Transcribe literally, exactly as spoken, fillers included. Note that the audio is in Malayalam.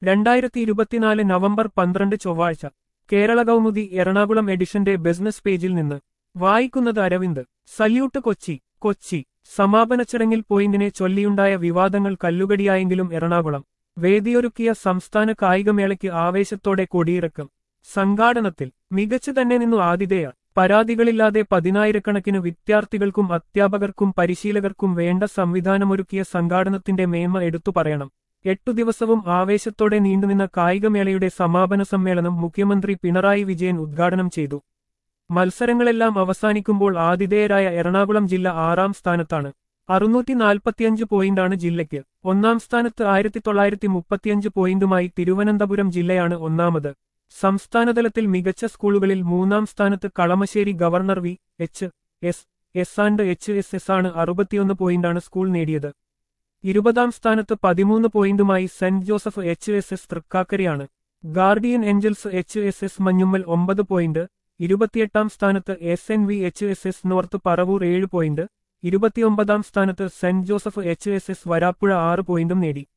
രണ്ടായിരത്തി ഇരുപത്തിനാല് നവംബർ പന്ത്രണ്ട് ചൊവ്വാഴ്ച കേരള കൗമുദി എറണാകുളം എഡിഷന്റെ ബിസിനസ് പേജിൽ നിന്ന് വായിക്കുന്നത് അരവിന്ദ്. സല്യൂട്ട് കൊച്ചി. കൊച്ചി സമാപന ചടങ്ങിൽ പോയിന്റിനെ ചൊല്ലിയുണ്ടായ വിവാദങ്ങൾ കല്ലുകടിയായെങ്കിലും എറണാകുളം വേദിയൊരുക്കിയ സംസ്ഥാന കായികമേളയ്ക്ക് ആവേശത്തോടെ കൊടിയിറക്കം. സംഘാടനത്തിൽ മികച്ചു തന്നെ നിന്നു ആതിഥേയ. പരാതികളില്ലാതെ പതിനായിരക്കണക്കിന് വിദ്യാർത്ഥികൾക്കും അധ്യാപകർക്കും പരിശീലകർക്കും വേണ്ട സംവിധാനമൊരുക്കിയ സംഘാടനത്തിന്റെ മേന്മ എടുത്തു പറയണം. എട്ടു ദിവസവും ആവേശത്തോടെ നീണ്ടുനിന്ന കായികമേളയുടെ സമാപന സമ്മേളനം മുഖ്യമന്ത്രി പിണറായി വിജയൻ ഉദ്ഘാടനം ചെയ്തു. മത്സരങ്ങളെല്ലാം അവസാനിക്കുമ്പോൾ ആതിഥേയരായ എറണാകുളം ജില്ല ആറാം സ്ഥാനത്താണ്. അറുന്നൂറ്റി നാൽപ്പത്തിയഞ്ച് പോയിന്റാണ് ജില്ലയ്ക്ക്. ഒന്നാം സ്ഥാനത്ത് ആയിരത്തി തൊള്ളായിരത്തി മുപ്പത്തിയഞ്ച് പോയിന്റുമായി തിരുവനന്തപുരം ജില്ലയാണ് ഒന്നാമത്. സംസ്ഥാനതലത്തിൽ മികച്ച സ്കൂളുകളിൽ മൂന്നാം സ്ഥാനത്ത് Kalamassery government V H S S and H S S ആണ്. അറുപത്തിയൊന്ന് പോയിന്റാണ് സ്കൂൾ നേടിയത്. ഇരുപതാം സ്ഥാനത്ത് പതിമൂന്ന് പോയിന്റുമായി saint Joseph H S S തൃക്കാക്കരയാണ്. Guardian angels H S S Manjummel ഒമ്പത് പോയിന്റ്. ഇരുപത്തിയെട്ടാം സ്ഥാനത്ത് S N V H S S north Paravur ഏഴ് പോയിന്റ്. ഇരുപത്തിയൊമ്പതാം സ്ഥാനത്ത് saint Joseph H S S Varapuzha ആറ് പോയിന്റും നേടി.